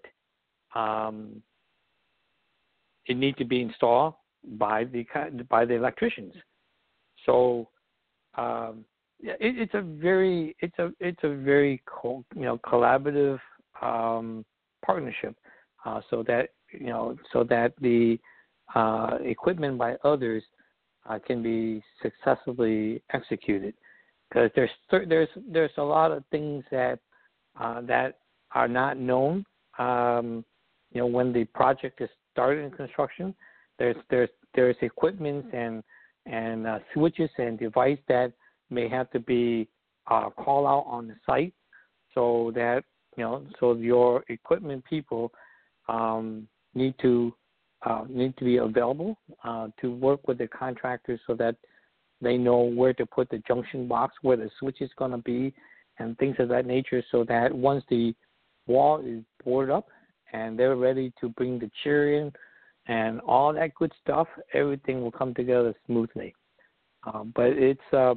it needs to be installed by the electricians. So it's a very collaborative partnership, so that the equipment by others can be successfully executed. Because there's a lot of things that are not known. When the project is started in construction, there's equipment and switches and device that may have to be called out on the site, so that so your equipment people need to be available to work with the contractors, so that they know where to put the junction box, where the switch is going to be, and things of that nature, so that once the wall is boarded up and they're ready to bring the chair in and all that good stuff, everything will come together smoothly. But it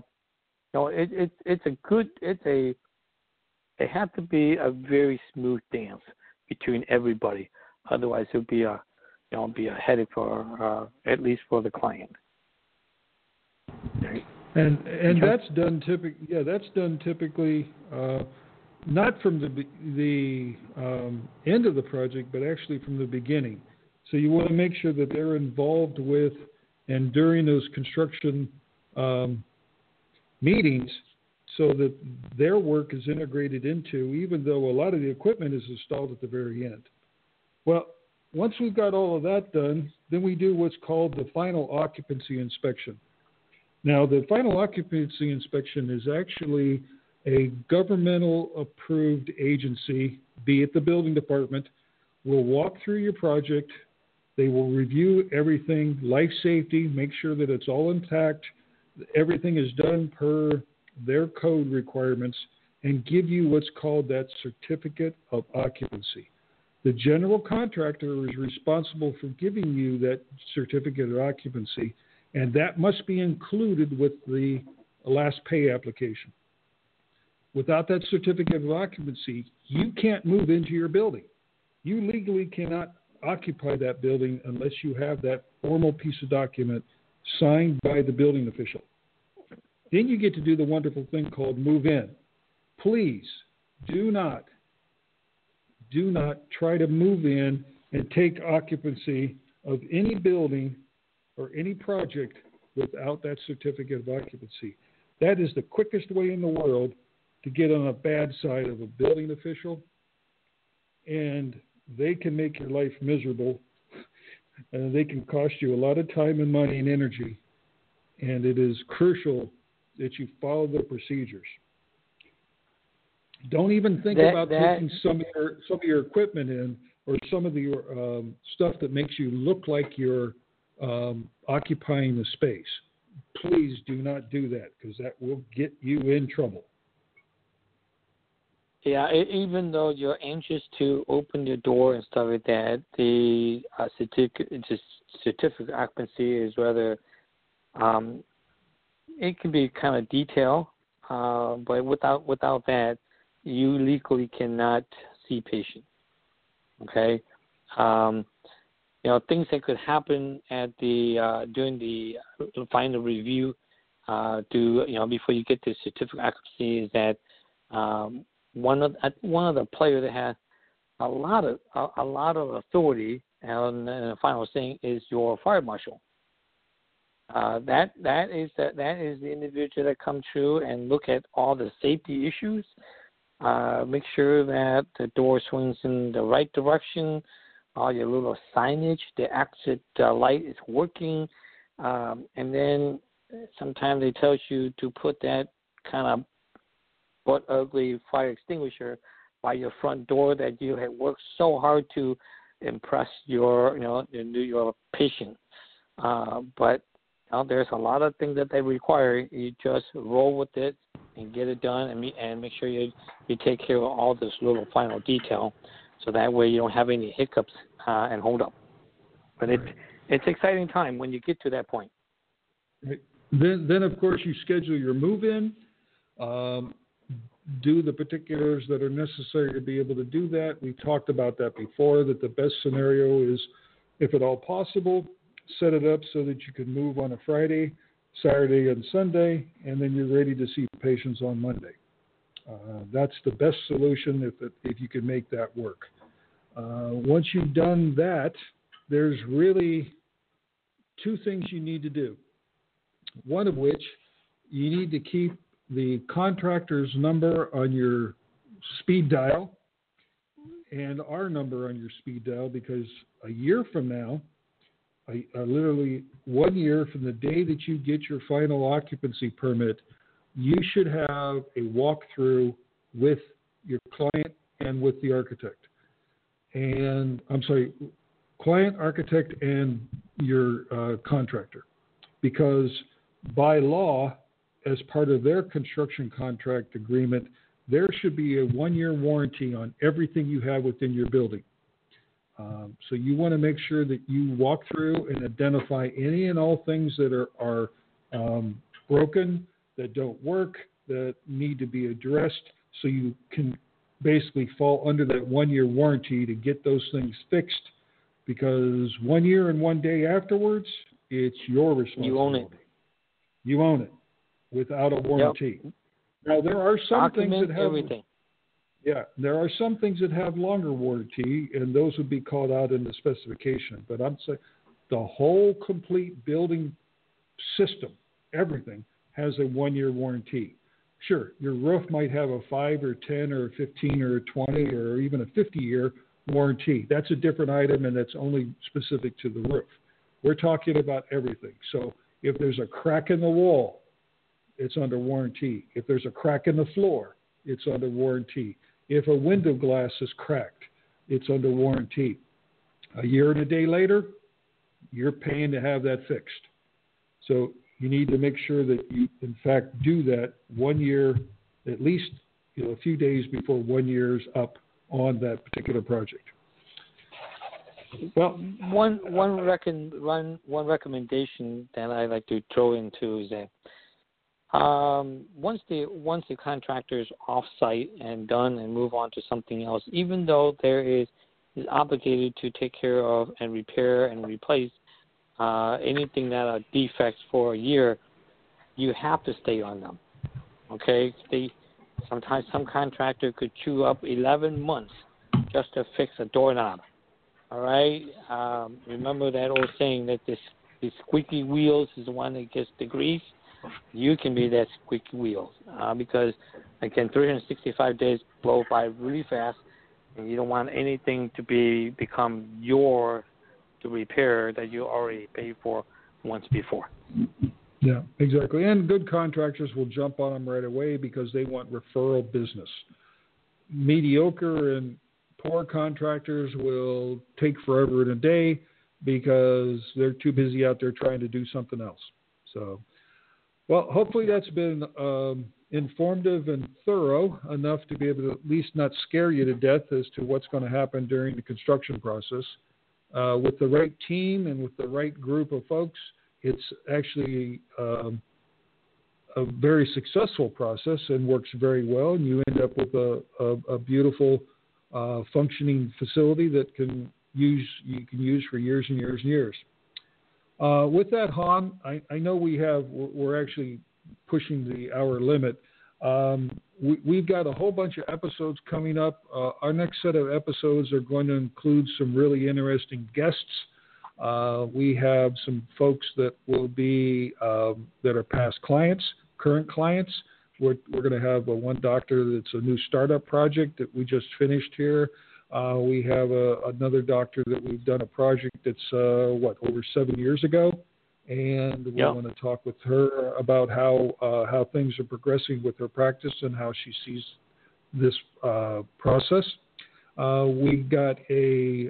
has to be a very smooth dance between everybody. Otherwise, it would be a headache for at least for the client. And that's done typically. not from the end of the project, but actually from the beginning. So you want to make sure that they're involved with and during those construction meetings, so that their work is integrated into, even though a lot of the equipment is installed at the very end. Well, once we've got all of that done, then we do what's called the final occupancy inspection. Now, the final occupancy inspection is actually a governmental approved agency, be it the building department, will walk through your project. They will review everything, life safety, make sure that it's all intact, everything is done per their code requirements, and give you what's called that certificate of occupancy. The general contractor is responsible for giving you that certificate of occupancy, and that must be included with the last pay application. Without that certificate of occupancy, you can't move into your building. You legally cannot occupy that building unless you have that formal piece of document signed by the building official. Then you get to do the wonderful thing called move in. Please do not try to move in and take occupancy of any building or any project without that certificate of occupancy. That is the quickest way in the world to get on a bad side of a building official, and they can make your life miserable, and they can cost you a lot of time and money and energy, and it is crucial that you follow the procedures. Don't even think about taking some of your equipment in, or some of the stuff that makes you look like you're occupying the space. Please do not do that, because that will get you in trouble. Yeah, even though you're anxious to open your door and stuff like that, the certificate of occupancy is rather, it can be kind of detailed, but without that, you legally cannot see patients. Okay, things that could happen at the during the final review, before you get the certificate of occupancy is that one of the players that has a lot of authority and the final thing is your fire marshal. That is the individual that comes through and look at all the safety issues, make sure that the door swings in the right direction, all your little signage, the exit light is working, and then sometimes they tell you to put that kind of butt ugly fire extinguisher by your front door that you had worked so hard to impress your patient. But there's a lot of things that they require. You just roll with it and get it done, and make sure you take care of all this little final detail, so that way you don't have any hiccups and hold up. But it's an exciting time when you get to that point. Right. Then of course you schedule your move-in. Do the particulars that are necessary to be able to do that. We talked about that before, that the best scenario is, if at all possible, set it up so that you can move on a Friday, Saturday, and Sunday, and then you're ready to see patients on Monday. That's the best solution if you can make that work. Once you've done that, there's really two things you need to do. One of which, you need to keep the contractor's number on your speed dial and our number on your speed dial, because a year from now, literally 1 year from the day that you get your final occupancy permit, you should have a walkthrough with your client and with the architect. And client, architect, and your contractor, because by law, as part of their construction contract agreement, there should be a 1-year warranty on everything you have within your building. So you want to make sure that you walk through and identify any and all things that are broken, that don't work, that need to be addressed, so you can basically fall under that 1-year warranty to get those things fixed, because 1 year and 1 day afterwards, it's your responsibility. You own it. Without a warranty. Yep. Now, there are some things that have everything. Yeah, there are some things that have longer warranty, and those would be called out in the specification. But I'm saying the whole complete building system, everything, has a 1-year warranty. Sure, your roof might have a 5 or 10 or 15 or 20 or even a 50-year warranty. That's a different item, and that's only specific to the roof. We're talking about everything. So if there's a crack in the wall, it's under warranty. If there's a crack in the floor, it's under warranty. If a window glass is cracked, it's under warranty. A year and a day later, you're paying to have that fixed. So you need to make sure that you, in fact, do that 1 year, at least a few days before 1 year's up on that particular project. Well, one recommendation that I like to throw into is that once the contractor is off-site and done and move on to something else, even though there is obligated to take care of and repair and replace anything that are defects for a year, you have to stay on them. Okay? Sometimes some contractor could chew up 11 months just to fix a doorknob. All right? Remember that old saying that the squeaky wheels is the one that gets the grease? You can be that squeaky wheel because, again, 365 days blow by really fast, and you don't want anything to become to repair that you already paid for once before. Yeah, exactly. And good contractors will jump on them right away because they want referral business. Mediocre and poor contractors will take forever and a day because they're too busy out there trying to do something else. So, well, hopefully that's been informative and thorough enough to be able to at least not scare you to death as to what's going to happen during the construction process. With the right team and with the right group of folks, it's actually a very successful process and works very well. And you end up with a beautiful functioning facility that you can use for years and years and years. With that, Han, I know we're actually pushing the hour limit. We've got a whole bunch of episodes coming up. Our next set of episodes are going to include some really interesting guests. We have some folks that will be that are past clients, current clients. We're going to have one doctor that's a new startup project that we just finished here. We have another doctor that we've done a project that's over 7 years ago, and we want to talk with her about how things are progressing with her practice and how she sees this process. We've got a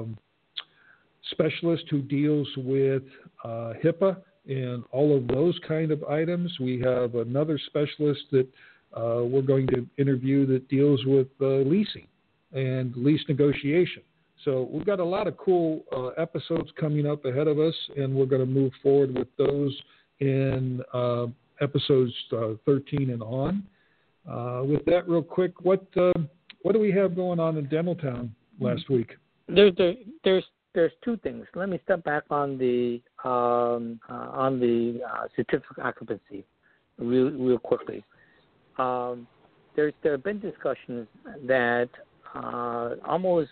specialist who deals with HIPAA and all of those kind of items. We have another specialist that we're going to interview that deals with leasing and lease negotiation. So we've got a lot of cool episodes coming up ahead of us, and we're going to move forward with those in episodes 13 and on. With that, real quick, what do we have going on in Dentaltown last week? There's two things. Let me step back on the certificate occupancy real quickly. There have been discussions that almost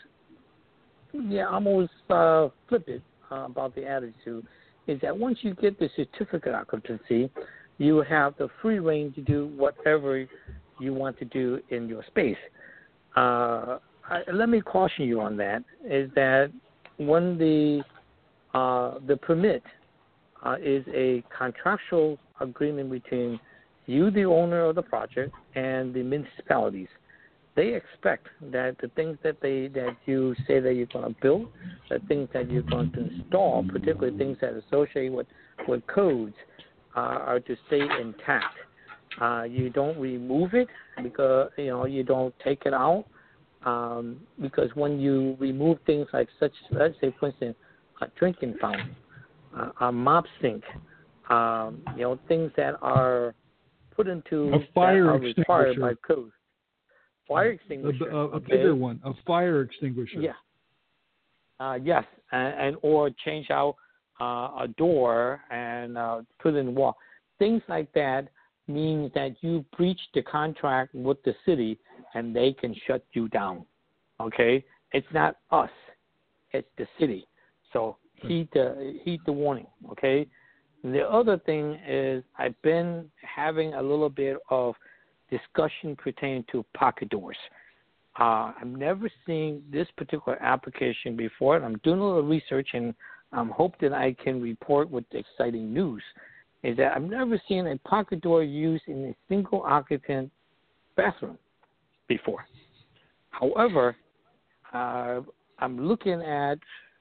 flip it about the attitude is that once you get the certificate occupancy, you have the free reign to do whatever you want to do in your space. Let me caution you on that, is that when the permit is a contractual agreement between you, the owner of the project, and the municipalities, they expect that the things that you say that you're going to build, the things that you're going to install, particularly things that associate with codes, are to stay intact. You don't remove it because you don't take it out. Because when you remove things like let's say, for instance, a drinking fountain, a mop sink, things that are put into a fire that are required by code. Fire extinguisher. A bigger one, a fire extinguisher. Yeah. Yes, and or change out a door and put in the wall. Things like that means that you breached the contract with the city and they can shut you down. Okay? It's not us. It's the city. So heed the warning. Okay? The other thing is I've been having a little bit of discussion pertaining to pocket doors. I've never seen this particular application before, and I'm doing a little research, and I hope that I can report with exciting news, is that I've never seen a pocket door used in a single occupant bathroom before. However, I'm looking at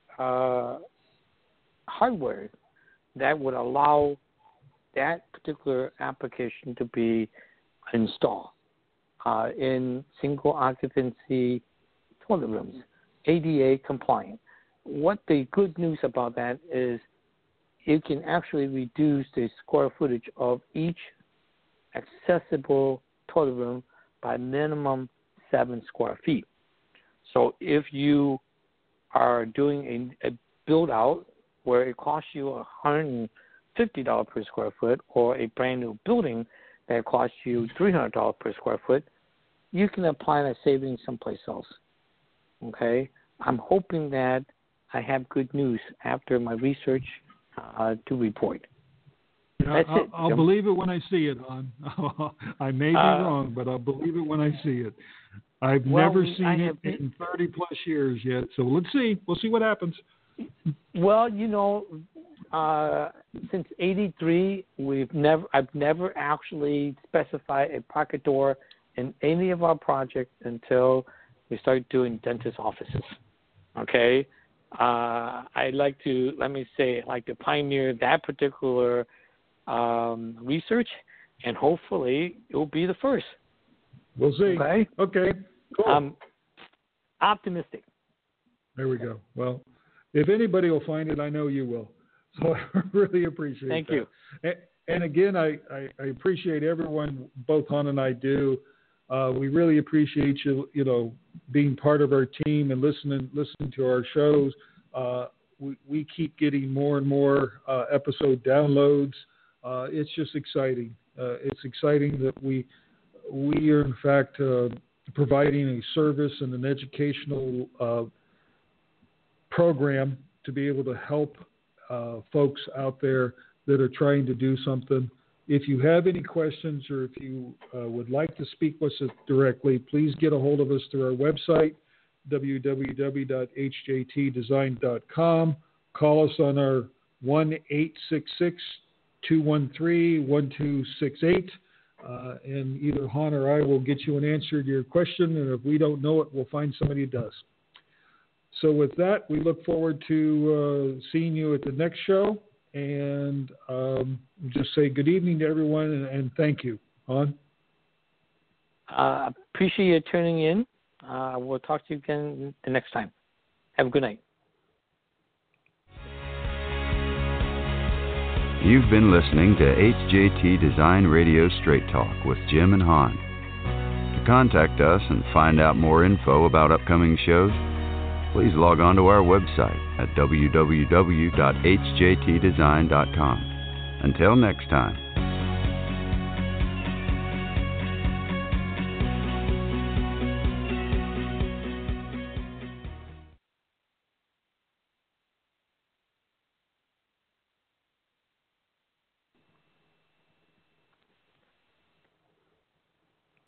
hardware that would allow that particular application to be installed in single occupancy toilet rooms, ADA compliant. What the good news about that is it can actually reduce the square footage of each accessible toilet room by minimum 7 square feet. So if you are doing a build out where it costs you $150 per square foot, or a brand new building that costs you $300 per square foot, you can apply that savings someplace else. Okay? I'm hoping that I have good news after my research to report. That's it. I'll believe it when I see it, hon. I may be wrong, but I'll believe it when I see it. I've never seen it in 30 plus years yet, so let's see. We'll see what happens. Well, since '83, I've never actually specified a pocket door in any of our projects until we started doing dentist offices. Okay, I like to pioneer that particular research, and hopefully it will be the first. We'll see. Okay. Cool. I'm optimistic. There we go. Well, if anybody will find it, I know you will. So I really appreciate it. Thank you. And again, I appreciate everyone, both Han and I do. We really appreciate you, being part of our team and listening to our shows. We keep getting more and more episode downloads. It's just exciting. It's exciting that we are in fact providing a service and an educational program to be able to help folks out there that are trying to do something. If you have any questions, or if you would like to speak with us directly, please get a hold of us through our website, www.hjtdesign.com. Call us on our 1-866-213-1268. And either Han or I will get you an answer to your question, and if we don't know it, we'll find somebody who does. So with that, we look forward to seeing you at the next show, and just say good evening to everyone, and thank you. Han? Appreciate you tuning in. We'll talk to you again the next time. Have a good night. You've been listening to HJT Design Radio Straight Talk with Jim and Han. To contact us and find out more info about upcoming shows, please log on to our website at www.hjtdesign.com. Until next time.